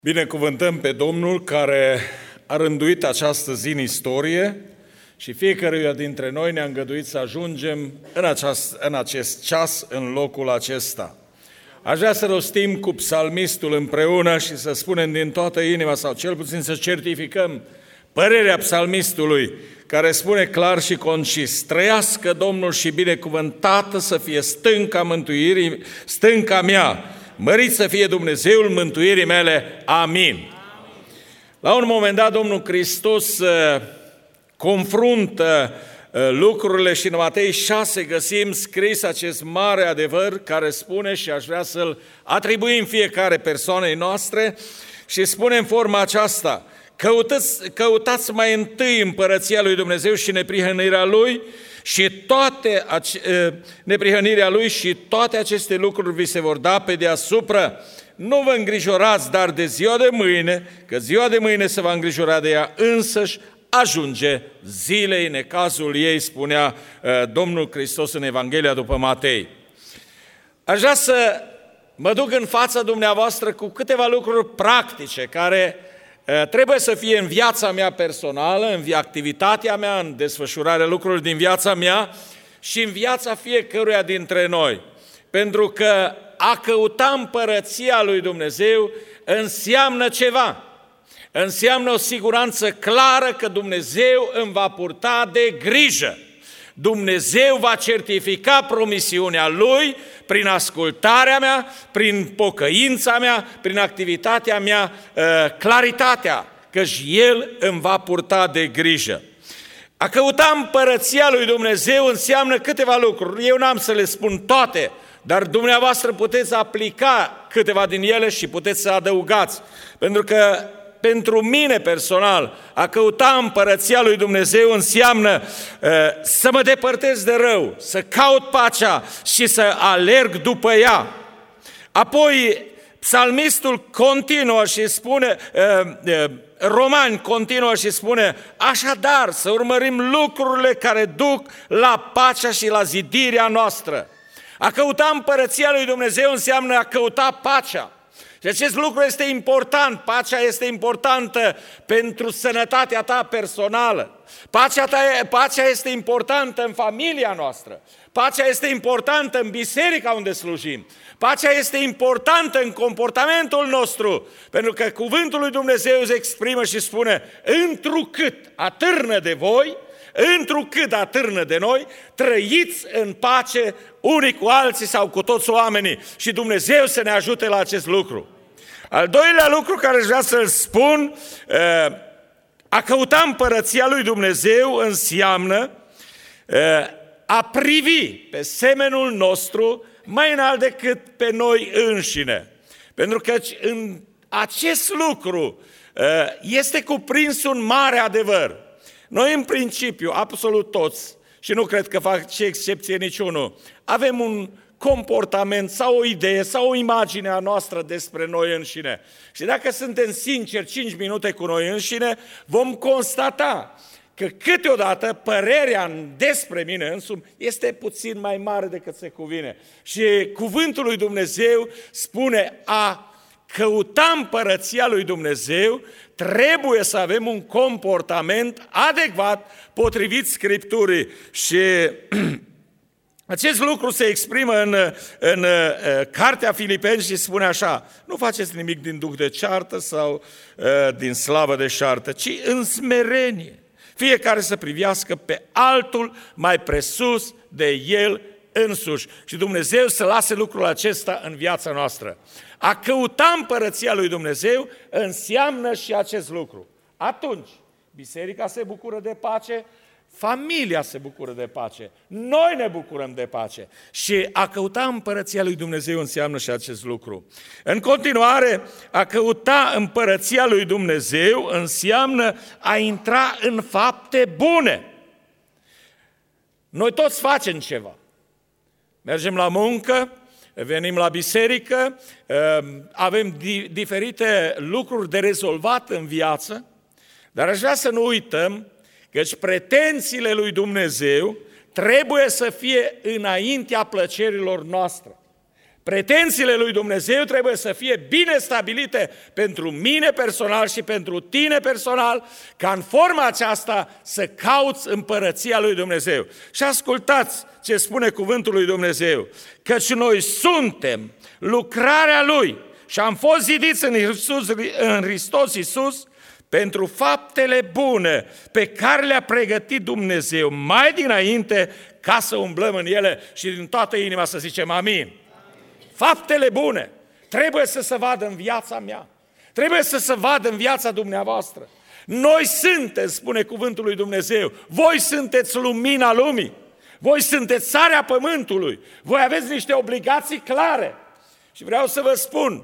Binecuvântăm pe Domnul care a rânduit această zi în istorie și fiecăruia dintre noi ne-a îngăduit să ajungem în acest ceas, în locul acesta. Aș vrea să rostim cu psalmistul împreună și să spunem din toată inima, sau cel puțin să certificăm părerea psalmistului, care spune clar și concis: trăiască Domnul și binecuvântată să fie stânca mântuirii, stânca mea, mărit să fie Dumnezeul mântuirii mele. Amin. La un moment dat, Domnul Hristos confruntă lucrurile și în Matei 6 găsim scris acest mare adevăr care spune, și aș vrea să-l atribuim fiecare persoanei noastre, și spune în forma aceasta: căutați mai întâi împărăția lui Dumnezeu și neprihănirea Lui, și neprihănirea Lui, și toate aceste lucruri vi se vor da pe deasupra. Nu vă îngrijorați dar de ziua de mâine, că ziua de mâine se va îngrijora de ea însăși, ajunge zilei necazul ei, spunea Domnul Hristos în Evanghelia după Matei. Aș vrea să mă duc în fața dumneavoastră cu câteva lucruri practice care trebuie să fie în viața mea personală, în activitatea mea, în desfășurarea lucrurilor din viața mea și în viața fiecăruia dintre noi. Pentru că a căuta împărăția lui Dumnezeu înseamnă ceva. Înseamnă o siguranță clară că Dumnezeu îmi va purta de grijă. Dumnezeu va certifica promisiunea Lui prin ascultarea mea, prin pocăința mea, prin activitatea mea, claritatea, căci El îmi va purta de grijă. A căuta împărăția lui Dumnezeu înseamnă câteva lucruri. Eu n-am să le spun toate, dar dumneavoastră puteți aplica câteva din ele și puteți să adăugați. Pentru că pentru mine personal, a căuta împărăția lui Dumnezeu înseamnă să mă depărtez de rău, să caut pacea și să alerg după ea. Apoi, psalmistul continuă și spune, Romani continuă și spune: așadar, să urmărim lucrurile care duc la pacea și la zidirea noastră. A căuta împărăția lui Dumnezeu înseamnă a căuta pacea. Și acest lucru este important. Pacea este importantă pentru sănătatea ta personală. Pacea este importantă în familia noastră. Pacea este importantă în biserica unde slujim. Pacea este importantă în comportamentul nostru, pentru că cuvântul lui Dumnezeu se exprimă și spune: întrucât atârnă de voi, întrucât atârnă de noi, trăiți în pace unii cu alții sau cu toți oamenii. Și Dumnezeu să ne ajute la acest lucru. Al doilea lucru care aș vrea să-l spun, a căuta împărăția lui Dumnezeu înseamnă a privi pe semenul nostru mai înalt decât pe noi înșine. Pentru că în acest lucru este cuprins un mare adevăr. Noi, în principiu, absolut toți, și nu cred că fac ce excepție niciunul, avem un comportament sau o idee sau o imagine a noastră despre noi înșine. Și dacă suntem sinceri 5 minute cu noi înșine, vom constata că câteodată părerea despre mine însumi este puțin mai mare decât se cuvine. Și cuvântul lui Dumnezeu spune: a căuta împărăția lui Dumnezeu, trebuie să avem un comportament adecvat, potrivit Scripturii. Și acest lucru se exprimă în Cartea Filipeni și spune așa: nu faceți nimic din duh de ceartă sau din slavă de șartă, ci în smerenie. Fiecare să privească pe altul mai presus de el însuși. Și Dumnezeu să lase lucrul acesta în viața noastră. A căuta împărăția lui Dumnezeu înseamnă și acest lucru. Atunci, biserica se bucură de pace, familia se bucură de pace, noi ne bucurăm de pace. Și a căuta împărăția lui Dumnezeu înseamnă și acest lucru. În continuare, a căuta împărăția lui Dumnezeu înseamnă a intra în fapte bune. Noi toți facem ceva. Mergem la muncă, venim la biserică, avem diferite lucruri de rezolvat în viață, dar aș vrea să nu uităm căci pretențiile lui Dumnezeu trebuie să fie înaintea plăcerilor noastre. Pretențiile lui Dumnezeu trebuie să fie bine stabilite pentru mine personal și pentru tine personal, ca în forma aceasta să cauți împărăția lui Dumnezeu. Și ascultați ce spune cuvântul lui Dumnezeu, căci noi suntem lucrarea Lui și am fost zidiți în Hristos Iisus pentru faptele bune pe care le-a pregătit Dumnezeu mai dinainte ca să umblăm în ele și din toată inima să zicem amin. Faptele bune trebuie să se vadă în viața mea, trebuie să se vadă în viața dumneavoastră. Noi suntem, spune cuvântul lui Dumnezeu, voi sunteți lumina lumii, voi sunteți sarea pământului, voi aveți niște obligații clare. Și vreau să vă spun,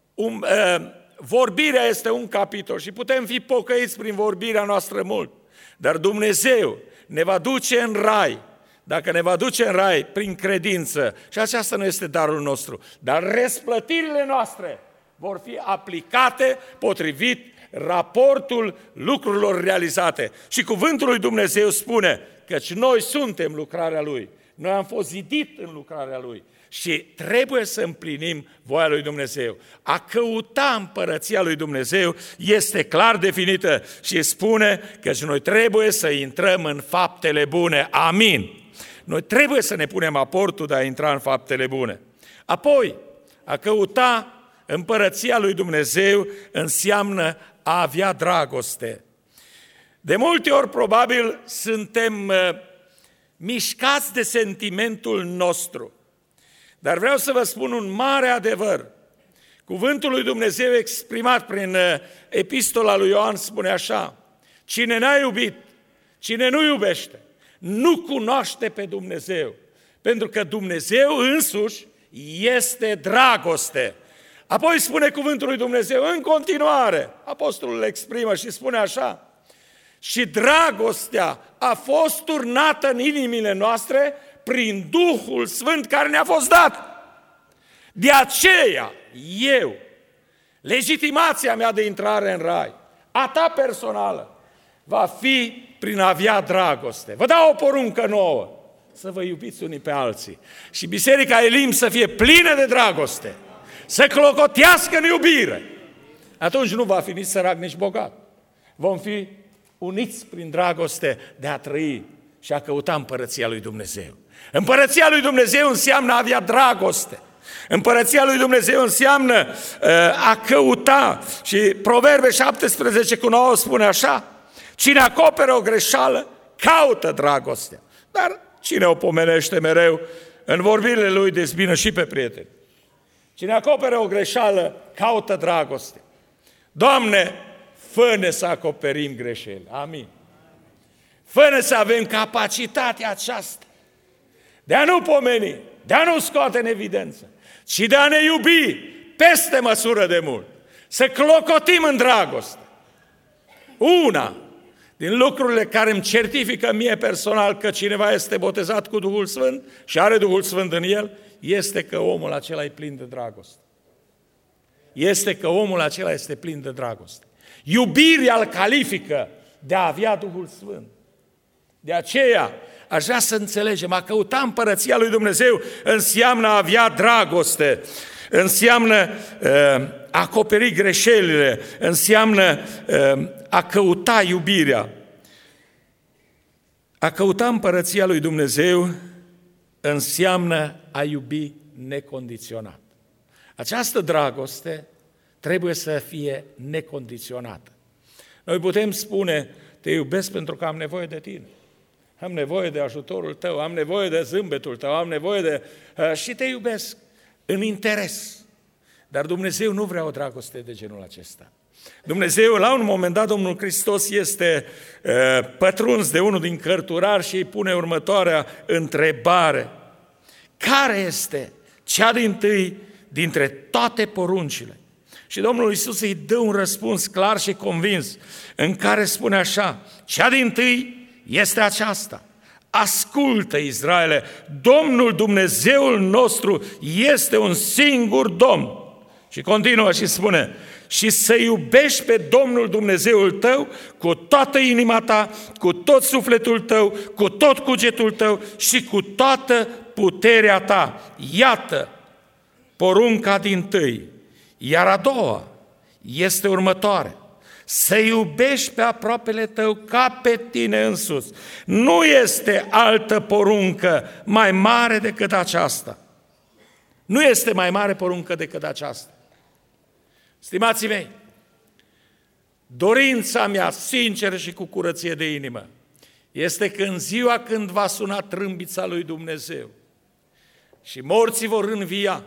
vorbirea este un capitol și putem fi pocăiți prin vorbirea noastră mult, dar Dumnezeu ne va duce în rai, dacă ne va duce în rai prin credință, și aceasta nu este darul nostru, dar răsplătirile noastre vor fi aplicate potrivit raportul lucrurilor realizate. Și cuvântul lui Dumnezeu spune, căci noi suntem lucrarea Lui, noi am fost zidit în lucrarea Lui și trebuie să împlinim voia lui Dumnezeu. A căuta împărăția lui Dumnezeu este clar definită și spune că noi trebuie să intrăm în faptele bune. Amin. Noi trebuie să ne punem aportul de a intra în faptele bune. Apoi, a căuta împărăția lui Dumnezeu înseamnă a avea dragoste. De multe ori, probabil, suntem mișcați de sentimentul nostru. Dar vreau să vă spun un mare adevăr. Cuvântul lui Dumnezeu exprimat prin epistola lui Ioan spune așa, cine n-a iubit, cine nu iubește, nu cunoaște pe Dumnezeu, pentru că Dumnezeu însuși este dragoste. Apoi spune cuvântul lui Dumnezeu în continuare, apostolul exprimă și spune așa, și dragostea a fost turnată în inimile noastre prin Duhul Sfânt care ne-a fost dat. De aceea, eu, legitimația mea de intrare în rai, a ta personală, va fi prin a avea dragoste. Vă dau o poruncă nouă, să vă iubiți unii pe alții. Și Biserica Elim să fie plină de dragoste, să clocotească în iubire. Atunci nu va fi nici sărac, nici bogat. Vom fi uniți prin dragoste de a trăi și a căuta împărăția lui Dumnezeu. Împărăția lui Dumnezeu înseamnă a avea dragoste. Împărăția lui Dumnezeu înseamnă a căuta. Și Proverbe 17:9 spune așa, cine acoperă o greșeală, caută dragostea. Dar cine o pomenește mereu, în vorbirile lui dezbină și pe prieteni. Cine acoperă o greșeală, caută dragoste. Doamne, fă-ne să acoperim greșeli. Amin. Fă-ne să avem capacitatea aceasta de a nu pomeni, de a nu scoate în evidență, ci de a ne iubi peste măsură de mult. Să clocotim în dragoste. Una din lucrurile care îmi certifică mie personal că cineva este botezat cu Duhul Sfânt și are Duhul Sfânt în el, este că omul acela e plin de dragoste. Este că omul acela este plin de dragoste. Iubirea îl califică de a avea Duhul Sfânt. De aceea, aș vrea să înțelegem, a căuta împărăția lui Dumnezeu înseamnă a avea dragoste, înseamnă a acoperi greșelile, înseamnă a căuta iubirea. A căuta împărăția lui Dumnezeu înseamnă a iubi necondiționat. Această dragoste trebuie să fie necondiționată. Noi putem spune, te iubesc pentru că am nevoie de tine. Am nevoie de ajutorul tău, am nevoie de zâmbetul tău, am nevoie de... și te iubesc în interes. Dar Dumnezeu nu vrea o dragoste de genul acesta. Dumnezeu, la un moment dat, Domnul Hristos este pătruns de unul din cărturari și îi pune următoarea întrebare. Care este cea dintâi dintre toate poruncile? Și Domnul Iisus îi dă un răspuns clar și convins, în care spune așa, cea dintâi este aceasta. Ascultă, Israele, Domnul Dumnezeul nostru este un singur Domn. Și continuă și spune, și să iubești pe Domnul Dumnezeul tău cu toată inima ta, cu tot sufletul tău, cu tot cugetul tău și cu toată puterea ta. Iată porunca dintâi, iar a doua este următoare: să iubești pe aproapele tău ca pe tine însuți. Nu este altă poruncă mai mare decât aceasta. Nu este mai mare poruncă decât aceasta. Stimații mei, dorința mea, sinceră și cu curăție de inimă, este că în ziua când va suna trâmbița lui Dumnezeu și morții vor învia,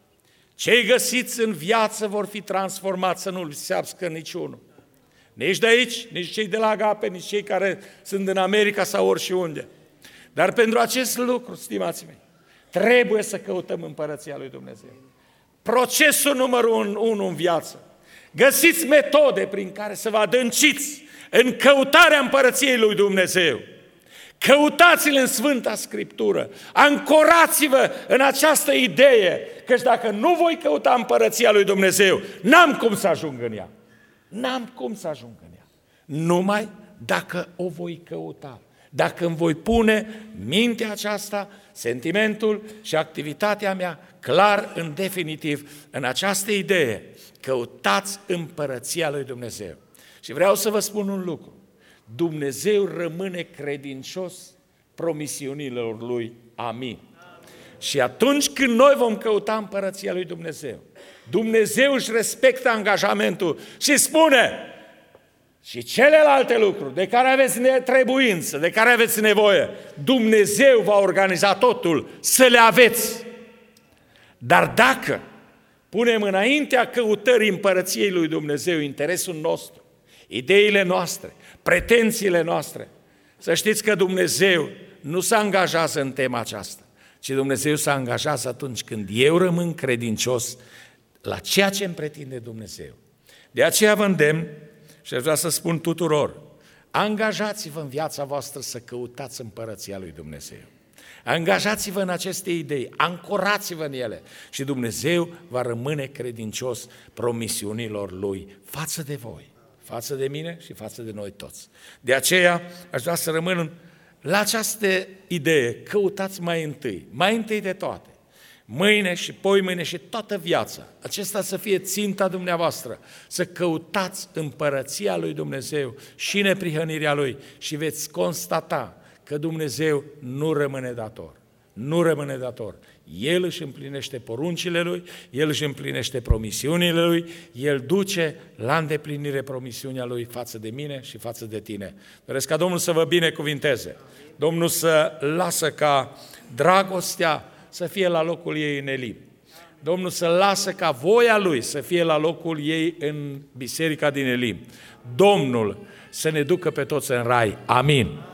cei găsiți în viață vor fi transformați, să nu lipsească niciunul. Nici de aici, nici cei de la Agape, nici cei care sunt în America sau oriunde. Dar pentru acest lucru, stimații mei, trebuie să căutăm împărăția lui Dumnezeu. Procesul numărul 1 în viață. Găsiți metode prin care să vă adânciți în căutarea împărăției lui Dumnezeu. Căutați-l în Sfânta Scriptură, ancorați-vă în această idee, căci dacă nu voi căuta împărăția lui Dumnezeu, n-am cum să ajung în ea. N-am cum să ajung în ea. Numai dacă o voi căuta. Dacă îmi voi pune mintea aceasta, sentimentul și activitatea mea clar în definitiv în această idee, căutați împărăția lui Dumnezeu. Și vreau să vă spun un lucru. Dumnezeu rămâne credincios promisiunilor lui. Amin. Și atunci când noi vom căuta împărăția lui Dumnezeu, Dumnezeu își respectă angajamentul și spune: și celelalte lucruri de care aveți trebuință, de care aveți nevoie, Dumnezeu va organiza totul să le aveți. Dar dacă punem înaintea căutării împărăției lui Dumnezeu interesul nostru, ideile noastre, pretențiile noastre, să știți că Dumnezeu nu se angajează în tema aceasta, ci Dumnezeu se angajează atunci când eu rămân credincios la ceea ce îmi pretinde Dumnezeu. De aceea vă îndemn și aș vrea să spun tuturor: angajați-vă în viața voastră să căutați împărăția lui Dumnezeu. Angajați-vă în aceste idei, ancorați-vă în ele și Dumnezeu va rămâne credincios promisiunilor Lui față de voi, față de mine și față de noi toți. De aceea aș vrea să rămân la această idee: căutați mai întâi de toate, mâine și poimâine și toată viața, acesta să fie ținta dumneavoastră, să căutați împărăția lui Dumnezeu și neprihănirea Lui și veți constata că Dumnezeu nu rămâne dator. Nu rămâne dator. El își împlinește poruncile Lui, El își împlinește promisiunile Lui, El duce la îndeplinire promisiunea Lui față de mine și față de tine. Doresc ca Domnul să vă binecuvinteze. Domnul să lasă ca dragostea să fie la locul ei în Elim. Domnul să lasă ca voia Lui să fie la locul ei în biserica din Elim. Domnul să ne ducă pe toți în rai. Amin.